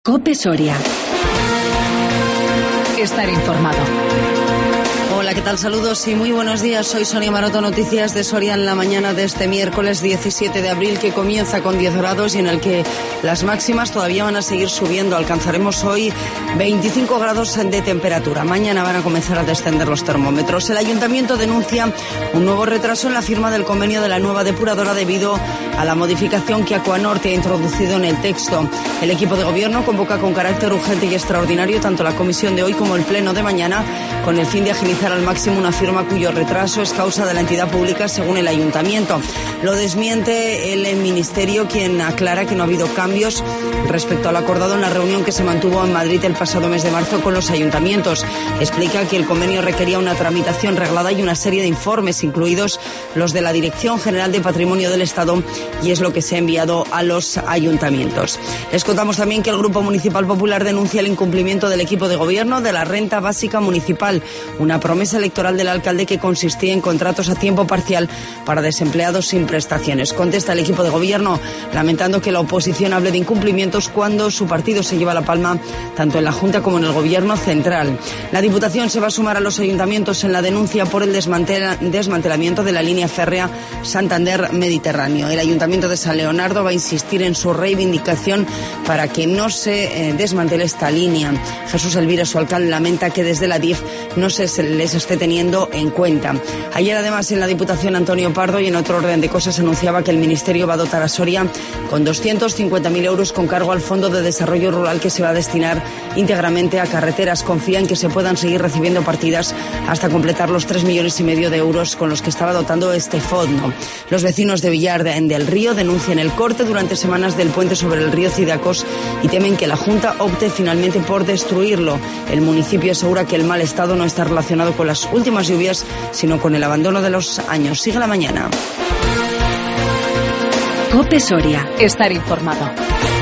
COPE Soria. Estar informado. Hola, ¿qué tal? Saludos y muy buenos días. Soy Sonia Maroto, noticias de Soria en la mañana de este miércoles 17 de abril, que comienza con 10 grados y en el que las máximas todavía van a seguir subiendo. Alcanzaremos hoy 25 grados de temperatura. Mañana van a comenzar a descender los termómetros. El ayuntamiento denuncia un nuevo retraso en la firma del convenio de la nueva depuradora debido a la modificación que Acuanorte ha introducido en el texto. El equipo de gobierno convoca con carácter urgente y extraordinario tanto la comisión de hoy como el pleno de mañana, con el fin de agilizar al máximo una firma cuyo retraso es causa de la entidad pública, según el ayuntamiento. Lo desmiente el ministerio, quien aclara que no ha habido cambios respecto al acordado en la reunión que se mantuvo en Madrid el pasado mes de marzo con los ayuntamientos. Explica que el convenio requería una tramitación reglada y una serie de informes, incluidos los de la Dirección General de Patrimonio del Estado, y es lo que se ha enviado a los ayuntamientos. Les contamos también que el Grupo Municipal Popular denuncia el incumplimiento del equipo de gobierno de la renta básica municipal, una promesa electoral del alcalde que consistía en contratos a tiempo parcial para desempleados sin prestaciones. Contesta el equipo de gobierno lamentando que la oposición hable de incumplimientos cuando su partido se lleva la palma tanto en la Junta como en el Gobierno central. La Diputación se va a sumar a los ayuntamientos en la denuncia por el desmantelamiento de la línea férrea Santander-Mediterráneo. El Ayuntamiento de San Leonardo va a insistir en su reivindicación para que no se desmantele esta línea. Jesús Elvira, su alcalde, lamenta que desde la DIF no se les esté teniendo en cuenta. Ayer, además, en la Diputación, Antonio Pardo, y en otro orden de cosas, anunciaba que el Ministerio va a dotar a Soria con 250.000 euros con cargo al Fondo de Desarrollo Rural, que se va a destinar íntegramente a carreteras. Confía en que se puedan seguir recibiendo partidas hasta completar los 3,5 millones de euros con los que estaba dotando este fondo. Los vecinos de Villar del Río denuncian el corte durante semanas del puente sobre el río Cidacos y temen que la Junta opte finalmente por destruirlo. El municipio asegura que el mal estado no está relacionado con las últimas lluvias, sino con el abandono de los años. Sigue la mañana. COPE Soria. Estar informado.